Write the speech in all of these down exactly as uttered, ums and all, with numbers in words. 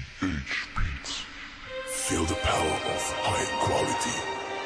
H Beats. Feel the power of high quality.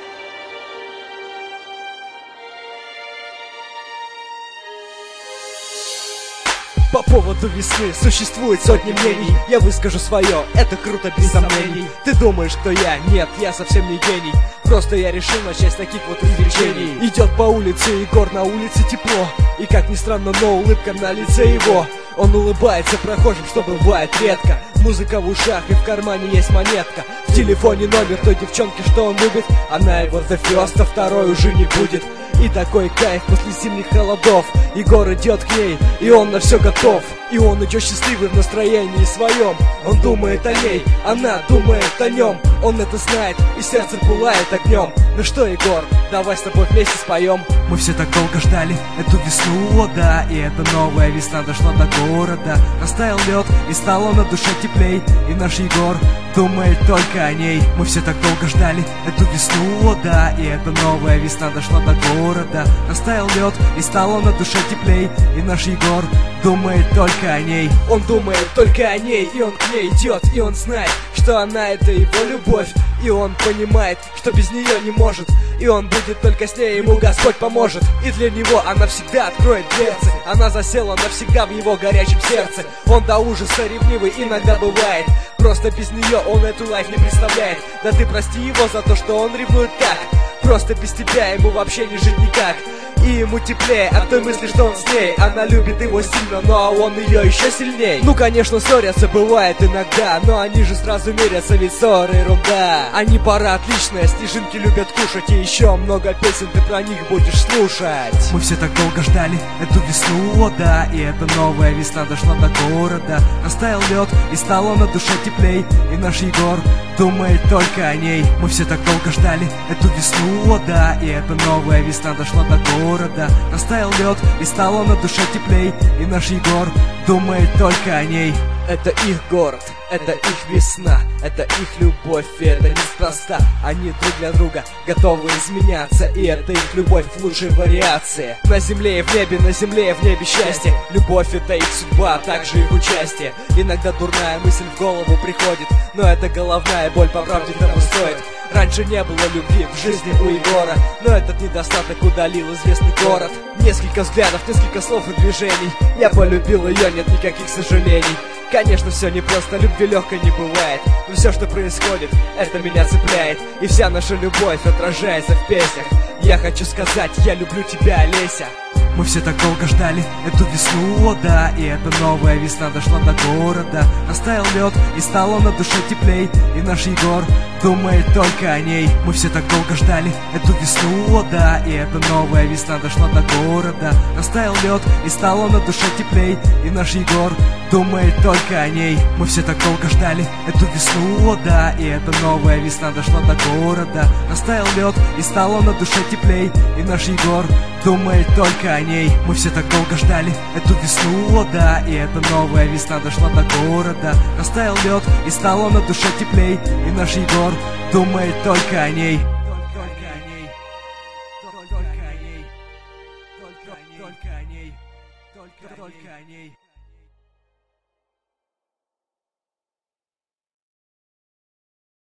По поводу весны существует сотни мнений. Я выскажу свое, это круто без сомнений. Ты думаешь, кто я? Нет, я совсем не гений. Просто я решил начать с таких вот развлечений. Идет по улице Егор, на улице тепло. И как ни странно, но улыбка на лице его. Он улыбается прохожим, что бывает редко. Музыка в ушах и в кармане есть монетка. В телефоне номер той девчонки, что он любит. Она его the first, а второй уже не будет. И такой кайф после зимних холодов. Егор идет к ней, и он на все готов. И он идет счастливый в настроении своем. Он думает о ней, она думает о нем. Он это знает, и сердце пылает огнем. Ну что, Егор, давай с тобой вместе споем. Мы все так долго ждали эту весну, о да. И эта новая весна дошла до города. Растаял лед, и стало на душе теплей. И наш Егор думает только о ней. Мы все так долго ждали эту весну, о да. И эта новая весна дошла до города. Растаял лед, и стало на душе теплей. И наш Егор думает только о ней. Он думает только о ней, и он к ней идет. И он знает, что она это его любовь. И он понимает, что без нее не может. И он будет только с ней, ему Господь поможет. И для него она всегда откроет дверцы. Она засела навсегда в его горячем сердце. Он до ужаса ревнивый иногда бывает. Просто без нее он эту лайф не представляет. Да ты прости его за то, что он ревнует так. Просто без тебя ему вообще не жить никак. И ему теплее от той мысли, что он с ней. Она любит его сильно, но он ее еще сильней. Ну конечно ссорятся, бывает иногда. Но они же сразу мирятся, ведь ссоры ерунда. Они пара отличная, снежинки любят кушать. И еще много песен ты про них будешь слушать. Мы все так долго ждали эту весну, о да. И эта новая весна дошла до города. Растаял лед, и стало на душе теплей. И наш Егор думает только о ней. Мы все так долго ждали эту весну, о да. И эта новая весна дошла до города. Растаял лед, и стало на душе теплей. И наш Егор думает только о ней. Это их город, это их весна, это их любовь, и это неспроста. Они друг для друга готовы изменяться, и это их любовь в лучшей вариации. На земле и в небе, на земле и в небе счастье. Любовь — это их судьба, а также их участие. Иногда дурная мысль в голову приходит, но это головная боль, по правде того стоит. Раньше не было любви в жизни у Егора, но этот недостаток удалил известный город. Несколько взглядов, несколько слов и движений. Я полюбил ее, нет никаких сожалений. Конечно, все непросто, любви легкой не бывает. Но все, что происходит, это меня цепляет. И вся наша любовь отражается в песнях. Я хочу сказать, я люблю тебя, Олеся. Мы все так долго ждали эту весну, о да. И эта новая весна дошла до города. Растаял лед, и стало на душе теплей. И наш Егор думает только о ней. Мы все так долго ждали эту весну, о да. И эта новая весна дошла до города. Растаял лед, и стало на душе теплей. И наш Егор думает только о ней. Мы все так долго ждали эту весну, о да. И эта новая весна дошла до города. Растаял лед, и стало на душе теплей. И наш Егор думает только о ней. Мы все так долго ждали эту весну, о да. И эта новая весна дошла до города. Растаял лед, и стало на душе теплей. И наш Егор думает только о ней. Только о ней. Только о ней. Только о ней. Только о ней. Только о ней.